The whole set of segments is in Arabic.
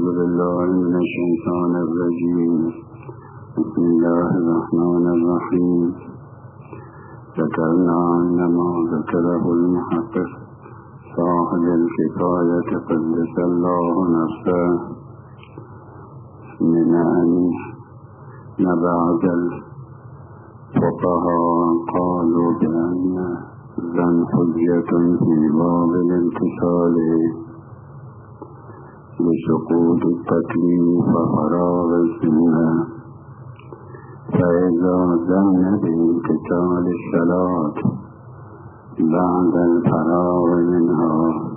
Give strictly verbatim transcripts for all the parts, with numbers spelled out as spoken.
أعوذ بالله من الشيطان الرجيم. بسم الله الرحمن الرحيم. ذكرنا أن ما ذكره المحقق صاحب الكفاية قدس الله نفسه من أن بعض الفقهاء قالوا بأن الزن حجة في باب الامتثال لسقوط التكليف وفراغ السنة، فإذا زن بامتثال الصلاة بعد الفراغ منها،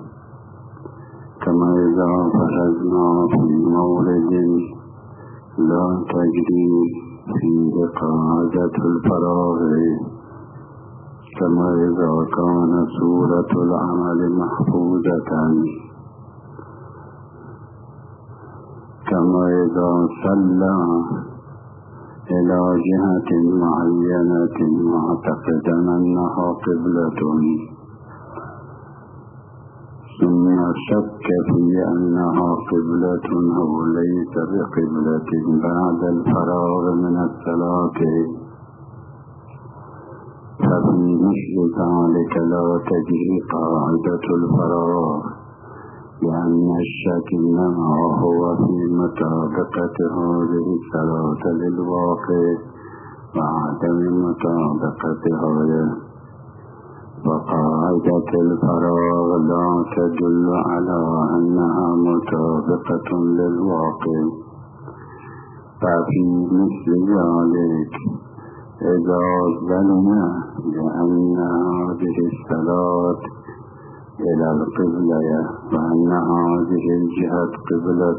كما إذا فرضنا في مورد لا تجري فيه قاعدة الفراغ، كما إذا كان صورة العمل محفوظة، كما إذا صلى إلى جهة معينة معتقدا أنها قبلة ثم شك في أنها قبلة أو ليس بقبلة بعد الفراغ من الصلاة، ففي مثل ذلك لا تجري قاعدة الفراغ، لأن الشك إنما هو في مطابقة هذه الصلاة للواقع وعدم مطابقتها له. وقاعدة الفراغ لا تدل على أنها مطابقة للواقع، ففي مثل ذلك إذا ظن بأن هذه الصلاة إلى القبلة وأن هذه الجهة قبلة،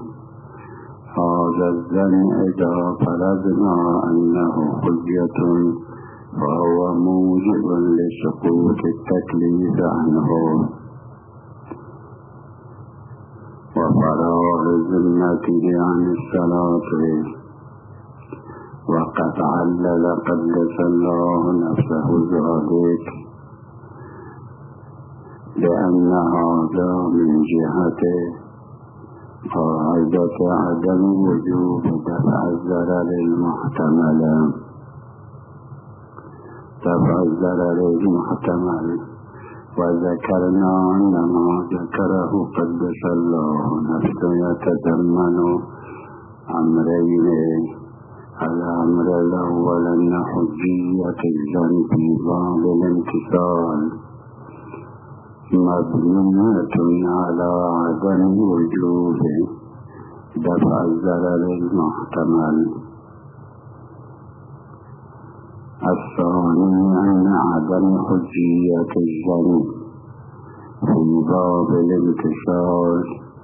هذا الظن إذا فرضنا أنه حجة فهو موجب لسقوط التكليف عنه وفراغ ذمته عن الصلاة. وقد علل قدس الله نفسه ذلك لأن هذا من جهة قاعدة عدم وجوب دفع الضرر المحتمل دفع الضرر المحتمل وذكرنا أن ما ذكره قدس الله نفسه يتضمن أمرين. الأمر الأول أن حجية الزن في باب الامتثال مبنية على عدم وجوب دفع الضرر المحتمل. الثاني أن عدم حجية الزن في باب الامتثال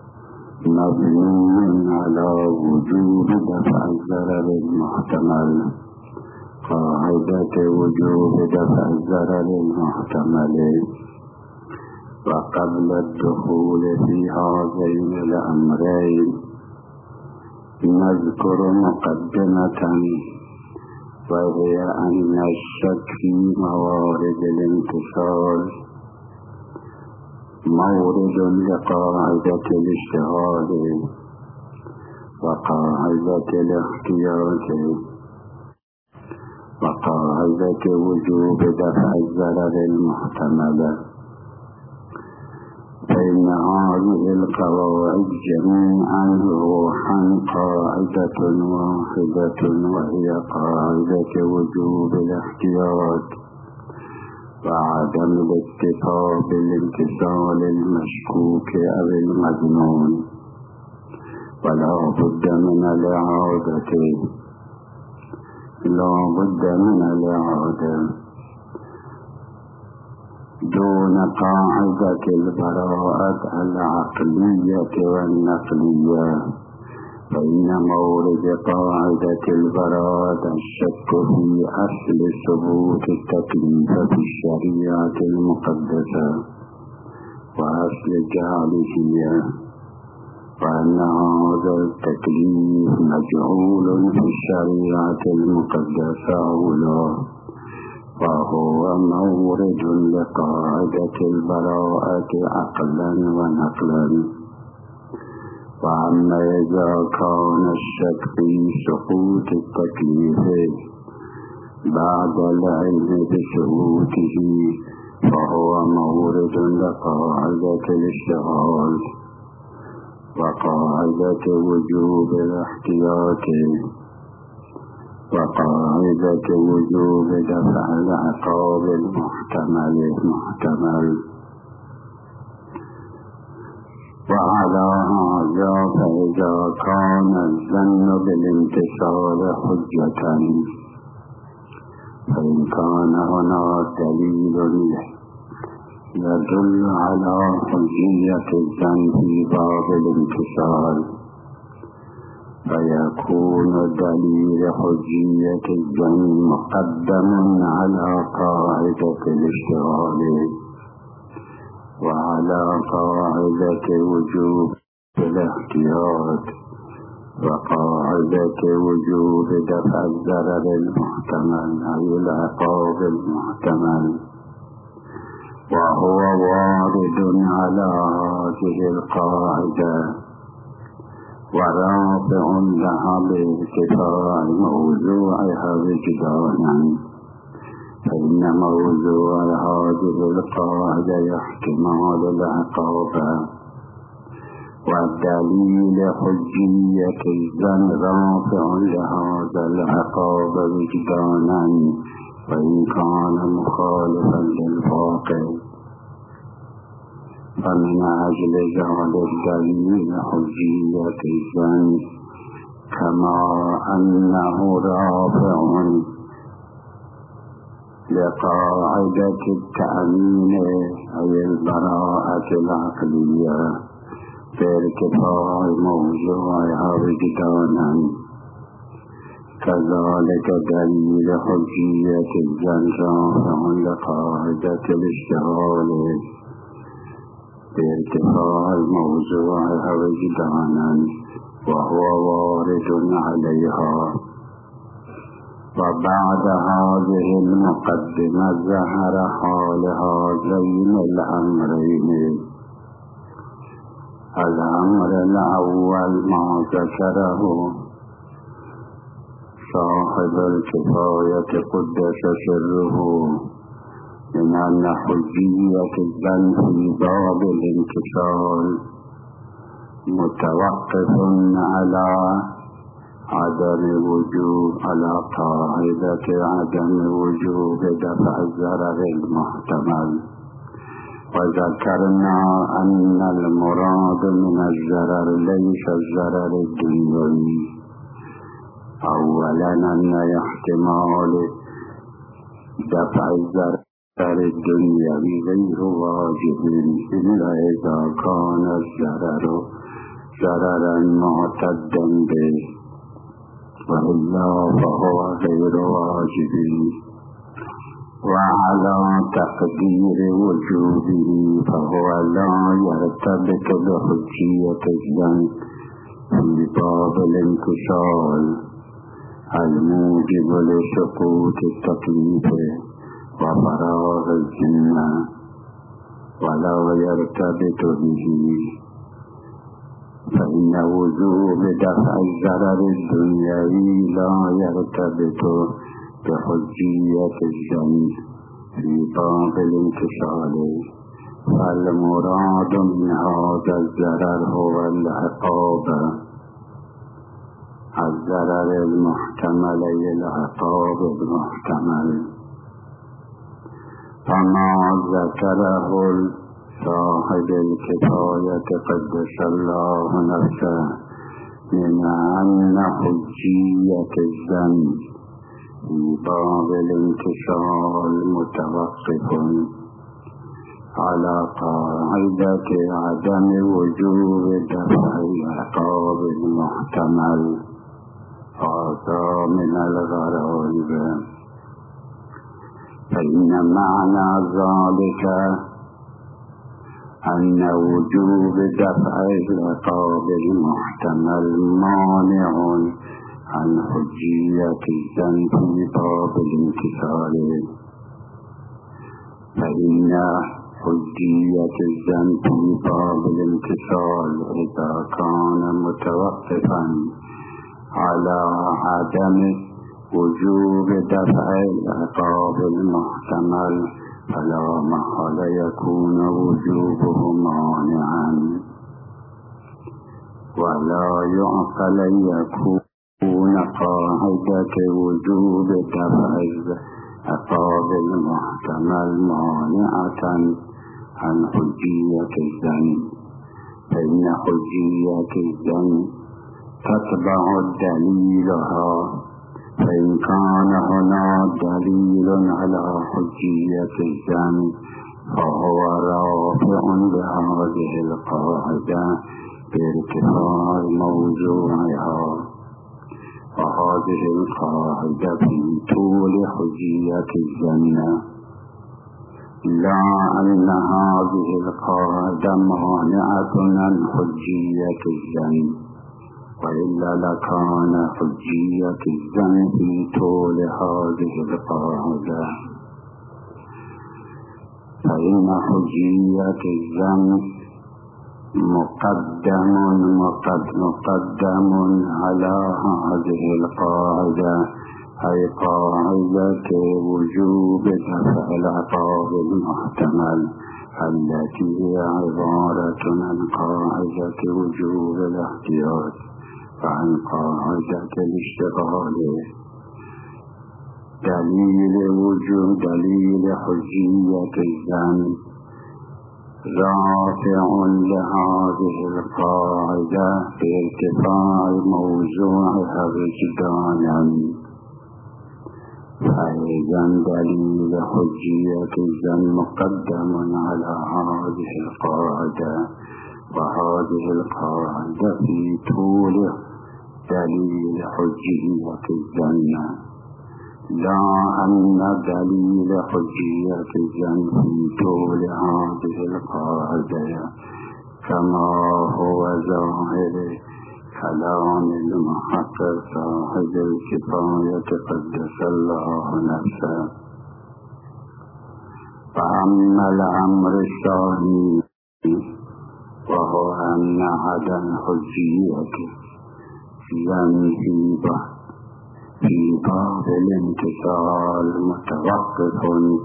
مبني على وجوب دفع الضرر المحتمل. قاعدة وجوب دفع الضرر المحتمل. وقبل الدخول في هذين الأمرين نذكر مقدمة، وهي أن الشك في موارد الامتثال مورد لقاعدة الاجتهاد وقاعدة الاحتياط وقاعدة وجوب دفع الضرر المحتمل، فإن هذه القواعد جميعا روحا قاعدة واحدة، وهي قاعدة وجوب الاحتياط وعدم الاكتفاء بالامتثال المشكوك أو المظنون. ولا بد من الإعادة لا بد من الإعادة دون قاعدة البراءة العقلية والنقلية، فإن مورد قاعدة البراءة الشك في أصل ثبوت التكليف في الشريعة المقدسة وأصل جعله، وأن هذا التكليف مجعول في الشريعة المقدسة أولا، فهو مورد لقاعدة البراءة عقلا ونقلا. وأما إذا كان الشك في سقوط التكليف بعد العلم بثبوته فهو مورد لقاعدة الاشتغال وقاعدة وجوب الاحتياط وقاعدة وجوب دفع العقاب المحتمل المحتمل. وعلى هذا فإذا كان الظن بالامتثال حجة فإن كان هناك دليل يدل على حجية الظن في باب الامتثال فيكون دليل حجية الظن مقدم على قاعدة الاشتغال وعلى قاعدة وجوب الاحتياط وقاعدة وجوب دفع الضرر المحتمل أو العقاب المحتمل. وهو وارد على هذه القاعدة ورافع لها بارتفاع موضوعها وجدانا، فإن موضوع هذه القاعدة احتمال العقاب والدليل حجية الظن رافع لهذا العقاب وجدانا وإن كان مخالفا للواقع. فمن أجل ذلك دليل حجية الظن كما أنه رافع لقاعدة التأمين أي البراءة العقلية بارتفاع موضوعها وجدانا، كذلك دليل حجية الظن رافع لقاعدة الاشتغال بارتفاع موضوعها وجدانا وهو وارد عليها. وبعد هذه المقدمة ظهر حال هذين الأمرين. الأمر الأول ما ذكره صاحب الكفاية قدس سره من أن حجية الظن في باب الانتصال متوقف على عدم وجوب على قاعدة عدم وجوب دفع الضرر المحتمل. وذكرنا أن المراد من الضرر ليس الضرر الدنيوي. أولا أن احتمال دفع الضرر الدنيوي غير واجب إلا إذا كان الضرر ضررا معتدا به وإلا فهو غير واجب. وعلى تقدير وجوبه فهو لا يرتبط بحجية الظن في باب الانتصال الموجب لسقوط التكليف وفراغ الذمة، ولا يرتبط به، فإن وجوب دفع الضرر الدنيوي لا يرتبط بحجية الظن في باب الانتصال. فالمراد من هذا الضرر هو العقاب، الضرر المحتمل العقاب المحتمل. فما ذكره صاحب الكفاية قدس الله نفسه من أن حجية الظن في باب الانتصال متوقف على قاعدة عدم وجوب دفع العقاب المحتمل، هذا من الغرائب. فإن معنى ذلك أن وجوب دفع العقاب المحتمل مانع عن حجية الظن في باب الانتصال. فإن حجية الذم في باب الامتثال إذا كان متوقفا على عدم وجوب دفع العقاب المحتمل فلا محال يكون وجوبه مانعا، ولا يعقل يكون قاعدة وجوب دفع العقاب المحتمل مانعة عن حجية الذنب، فإن حجية الذنب تتبع دليلها، فإن كان هنا دليل على حجية الذنب فهو رافع لهذه القاعدة بارتفاع موضوعها، وهذه القاعدة في طول حجية الذنب، لا أن هذه القاعدة مانعة عن حجية الذنب، وإلا لكان حجية الذنب في طول هذه القاعدة. فإن حجية الذنب مقدم مقدم على هذه القاعدة، أي قاعدة وجوب دفع العقاب المحتمل التي هي عبارة عن قاعدة وجوب الاحتياط وعن قاعدة الاشتغال. دليل وجوب دليل حجية الذنب رافع لهذه القاعدة بارتفاع موضوعها وجدانا، فإذا دليل حجية الذنب مقدم على هذه القاعدة، وهذه القاعدة في طول دليل حجية الذنب، لا أن دليل حجية الذنب في طول هذه القاعدة كما هو ظاهر كلام المحقق صاحب الكفاية قدس الله نفسه. فأما الأمر الثاني وهو أن عدم حجية الذنب في باب الامتثال متوقف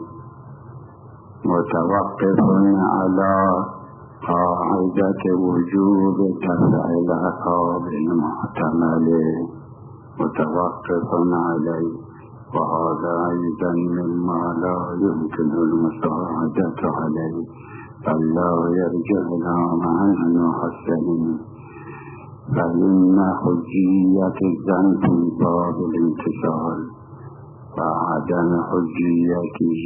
متوقف على قاعدة وجوب دفع العقاب المحتمل متوقف عليه، وهذا أيضا مما لا يمكن المساعدة عليه، بل لا يرجع إلى معنى محسن. فإن حجية الذنب في باب الامتثال وعدم حجيته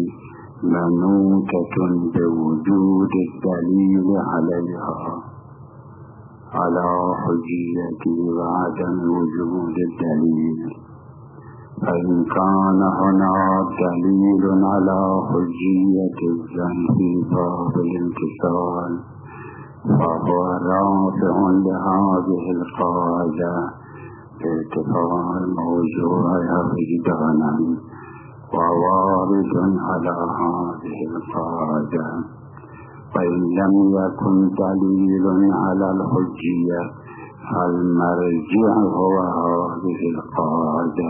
منوطة بوجود الدليل عليها على حجيته وعدم وجود الدليل. فإن كان هنا دليل على حجية الذنب في باب الامتثال فهو رافع لهذه القاعدة بارتفاع موضوعها وجدانا، ووارد على هذه القاعدة. فإن لم يكن دليل على الحجية فالمرجع هو هذه القاعدة،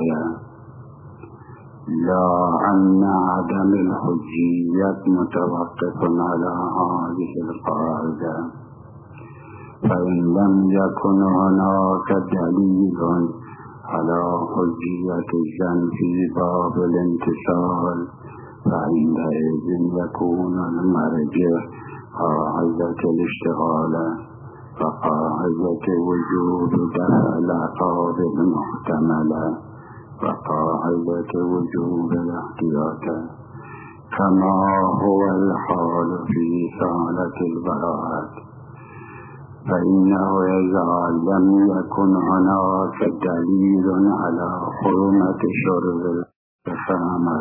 لا أن عدم الحجية متوقف على هذه القاعدة. فإن لم يكن هناك دليل على حجية الذنب في باب الامتثال فعندئذ يكون المرجع قاعدة الاشتغال وقاعدة وجوب دفع العقاب المحتملة وقاعدة وجوب الاحتياط، كما هو الحال في صالة البراءة. فإنه إذا لم يكن هناك دليل على حرمة شرب الخمر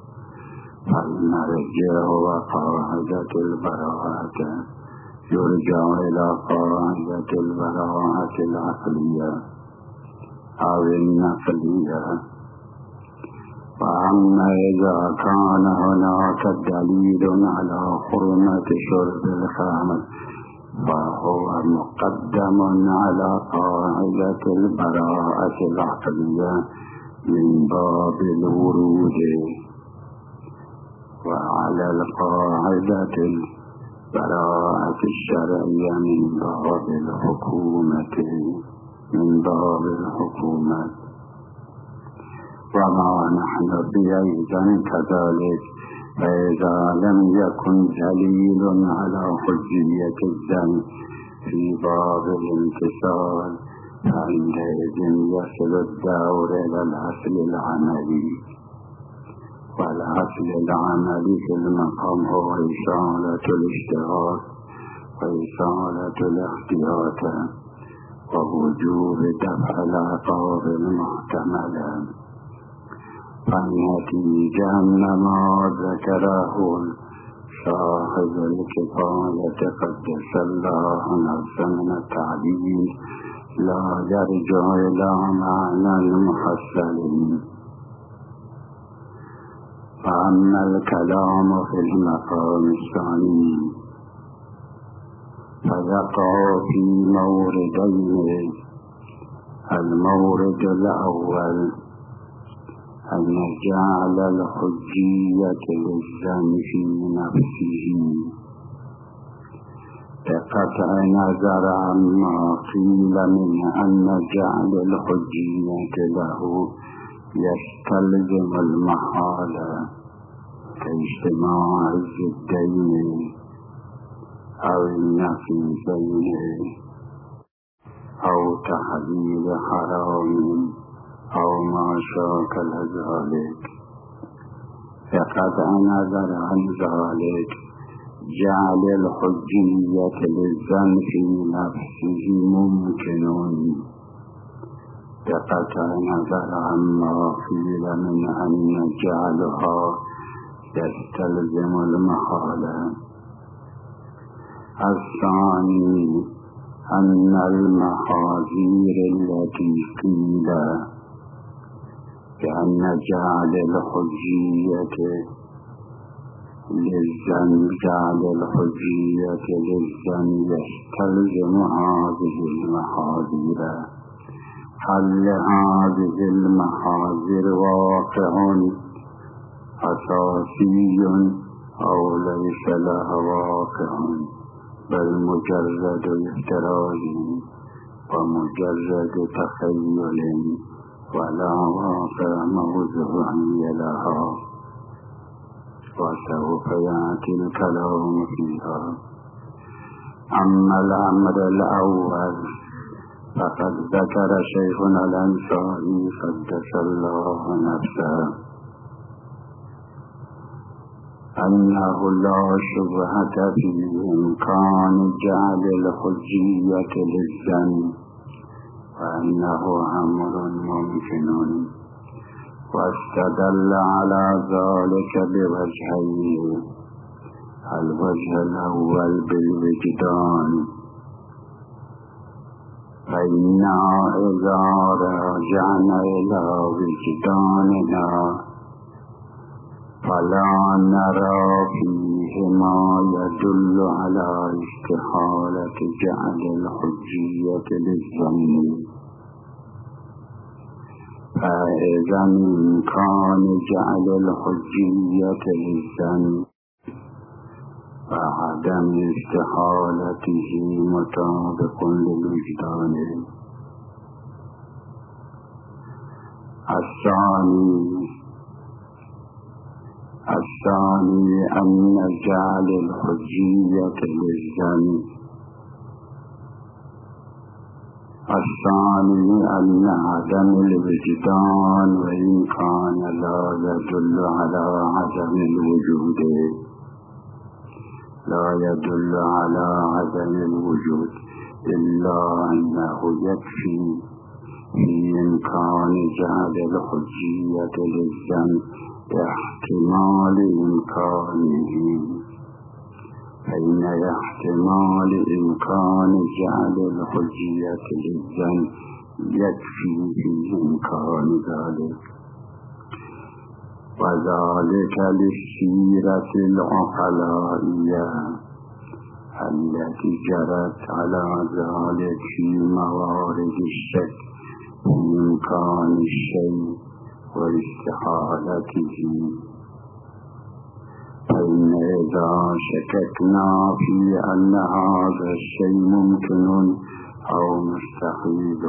فالمرجع هو قاعدة البراءة، يرجع إلى قاعدة البراءة العقلية أو النقلية. وأما إذا كان هناك دليل على حرمة شرب الخمر فهو مقدم على قاعدة البراءة العقلية من باب الورود، وعلى القاعدة البراءة الشرعية من باب الحكومة من باب الحكومة. وما نحن بأيضا كذلك، فإذا لم يكن دليل على حجية الذنب في باب الامتثال فعندئذ يصل الدور إلى الأصل العملي، والأصل العملي في المقام هو إزالة الاشتغال وإزالة الاحتياط ووجوب دفع العقاب المحتملة. فالنتيجة أن ما ذكره صاحب الكفاية قدس الله نفسه من التعليل لا يرجع إلى معنى المحصلين. فأما الكلام في المقام الثاني فيقع في موردين. المورد الأول أن جعل الحجية للذنب في نفسه بقطع نظر عما قيل من أن جعل الحجية له يستلزم المحالة كاجتماع الضدين أو النقيضين أو تحليل حرام أو ما شاكل ذلك. فقد نظر عن ذلك جعل الحجية للذنب في نفسه ممكن بقطع نظر عما قيل من أن جعلها يستلزم المحالة. الثاني أن المحاذير التي قيل بأن جعل الحجية للذنب جعل الحجية للذنب يستلزم هذه المحاذير. حل هذه المحاذير واقع أساسي أو ليس لها واقع، بل مجرد افتراض ومجرد تخيل ولا واقع موضوعي لها، وسوف يأتي الكلام فيها. أما الأمر الأول فقد ذكر شيخنا الأنصاري قدس الله نفسه أنه لا شبهة في إمكان جعل الحجية للذنب، وأنه أمر ممكن، واستدل على ذلك بوجهين. الوجه الأول بالوجدان، فإنا إذا رجعنا إلى وجداننا فلا نرى فيه ما يدل على استحالة جعل الحجية للذنب. فإذا إمكان جعل الحجية للذنب فعدم استحالته مطابق للوجدان. الثاني الثاني أن جعل الحجية للذنب الثاني أن عدم الوجدان وإن كان لا يدل على عدم الوجود لا يدل على عدم الوجود إلا أنه يكفي في إمكان جعل الحجية للذنب احتمال إمكانه، فإن احتمال إمكان جعل الحجية للذنب يكفي في إمكان ذلك. وذلك للسيرة العقلائية التي جرت على ذلك في موارد الشك في إمكان الشيء واستحالته. فإن إذا شككنا في أن هذا الشيء ممكن أو مستحيل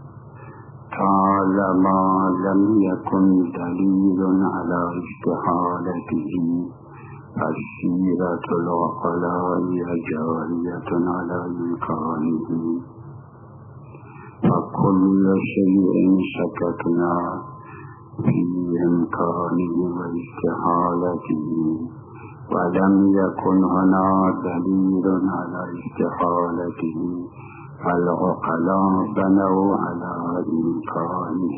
طالما لم يكن دليل على استحالته السيرة العقلائية جارية على إمكانه. فكل شيء شككنا في إمكانه واستحالته ولم يكن هنا دليل على استحالته العقلاء بنوا على إمكانه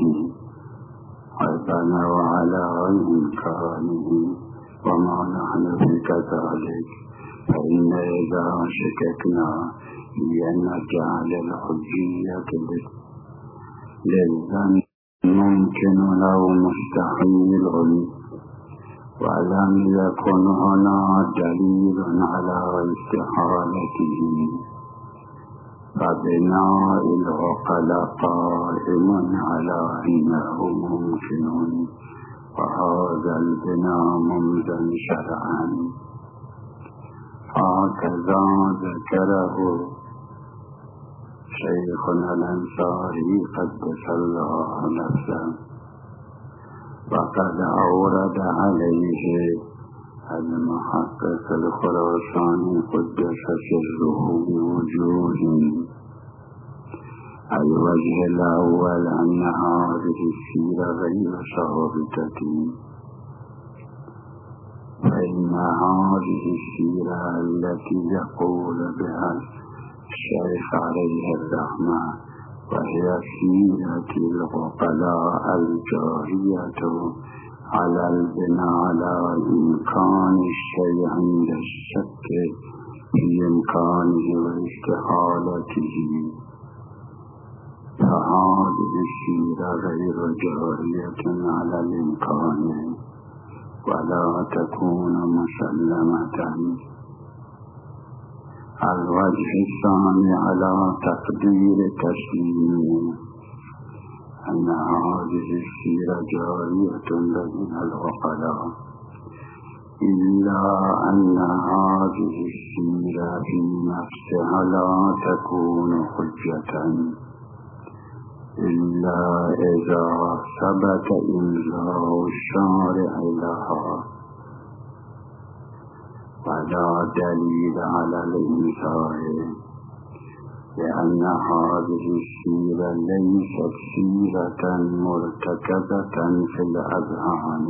بنوا على إمكانه وما نحن في كذلك. فإن إذا شككنا بأن جعل الحجية للظن ممكن أو مستحيل ولم يكن هنا دليل على استحالته فبناء العقلاء قائم على أنه ممكن وهذا البناء ممزن شرعا. هكذا ذكره شيخنا الأنصاري قدس الله نفسه. وقد أورد عليه المحقق الخراساني قدس سره بوجوه. الوجه الأول أن هذه السيرة غير ثابتة، فإن هذه السيرة التي يقول بها الشيخ عليه الرحمة وهي سيرة العقلاء الجارية على البناء على إمكان الشيء عند الشك في إمكانه واستحالته، فهذه السيرة غير جارية على الإمكان ولا تكون مسلمة. الوجه الثاني على تقدير تسليمه أن هذه السيرة جارية بين العقلاء، إلا أن هذه السيرة في نفسها لا تكون حجة إلا إذا ثبت إمضاء الشارع لها، ولا دليل على الإمضاء، لأن هذه السيرة ليست سيرة مرتكزة في الأذهان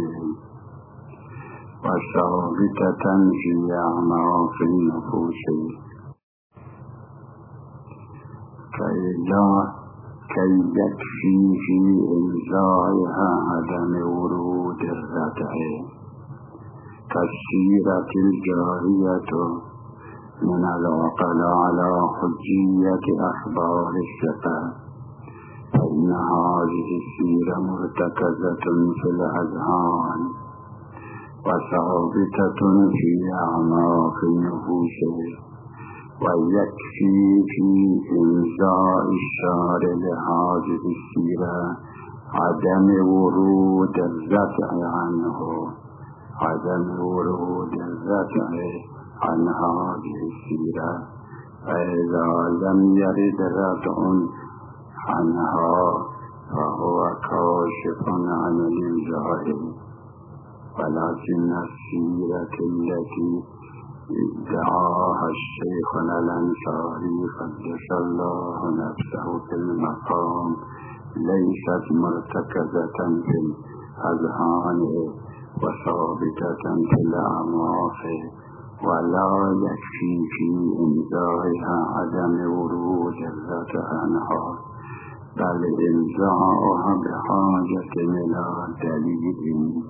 وثابتة في أعماق النفوس كي لا كي يكفي في إمضائها عدم ورود الردع كالسيرة الجارية من العقلاء على حجية أخبار الثقة. فإن هذه السيرة مرتكزة في الأذهان وثابتة في أعماق النفوس، ويكفي في إمضاء الشارع لهذه السيرة عدم ورود الردع عنه عدم ورود الردع عن هذه السيرة. فإذا لم يرد ردع عنها فهو كاشف عن الإمضاء. ولكن السيرة التي ادعاها الشيخ الأنصاري قدس الله نفسه في المقام ليست مرتكزة في الأذهان وثابتة في الأعماق، ولا يكفي في إمضائها عدم ورود الردع عنها، بل إمضاؤها بحاجة إلى دليل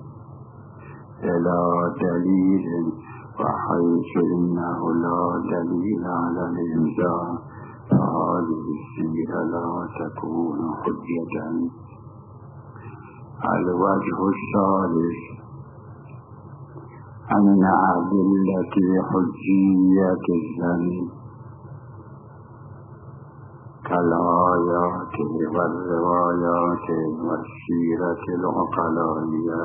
إلى دليل وحيث إنه لا دليل على الإمضاء فهذه السيرة لا تكون حجة. الوجه الثالث أن أدلة حجية الذنب كالآيات والروايات والسيرة العقلائية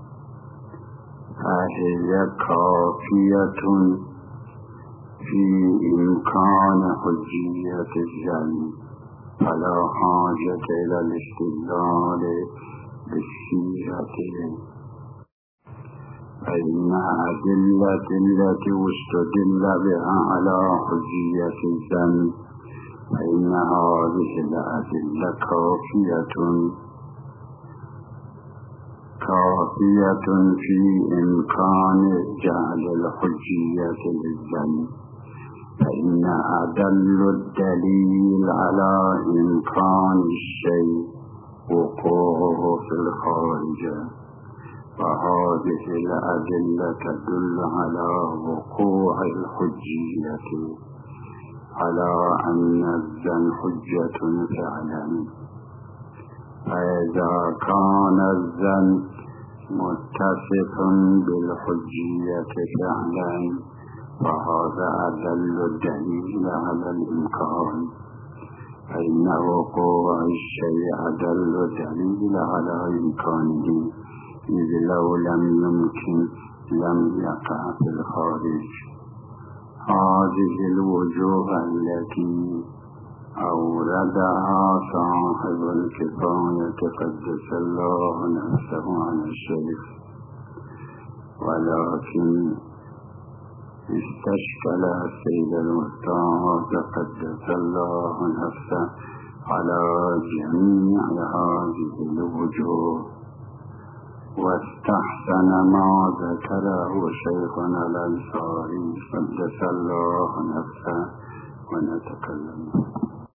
فهي كافية في إمكان حجية الذنب فلا حاجة إلى الاستدلال بالسيرة، فإن أدلة التي استدل بها على حجية الذنب فإن هذه الأدلة كافية كافية في إمكان جعل الحجية للذنب، فإن أدل الدليل على إمكان الشيء وقوعه في الخارج، فهذه الأدلة تدل على وقوع الحجية على أن الذنب حجة فعلا. فإذا كان الذنب متصف بالحجية فعلا فهذا أدل الدليل على الإمكان، فإن وقوع الشيء أدل الدليل على إمكانه، إذ لو لم يمكن لم يقع في الخارج. هذه الوجوه التي أوردها صاحب الكفاية قدس الله نفسه عن الشيخ، ولكن استشكل السيد المستعار قدس الله نفسه على جميع هذه الوجوه، واستحسن ما ذكره شيخنا الأنصاري قدس الله نفسه ونتكلم.